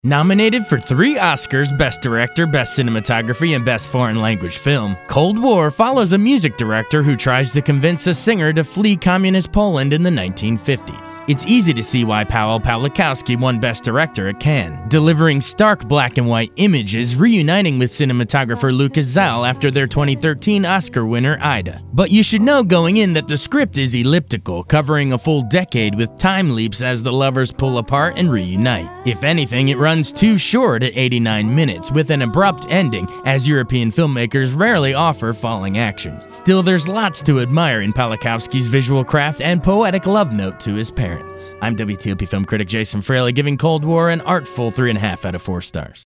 Nominated for 3 Oscars, Best Director, Best Cinematography, and Best Foreign Language Film, Cold War follows a music director who tries to convince a singer to flee communist Poland in the 1950s. It's easy to see why Paweł Pawlikowski won Best Director at Cannes, delivering stark black and white images, reuniting with cinematographer Lukas Zaal after their 2013 Oscar winner Ida. But you should know going in that the script is elliptical, covering a full decade with time leaps as the lovers pull apart and reunite. If anything, it runs too short at 89 minutes, with an abrupt ending, as European filmmakers rarely offer falling action. Still, there's lots to admire in Pawlikowski's visual craft and poetic love note to his parents. I'm WTOP film critic Jason Fraley, giving Cold War an artful 3.5 out of 4 stars.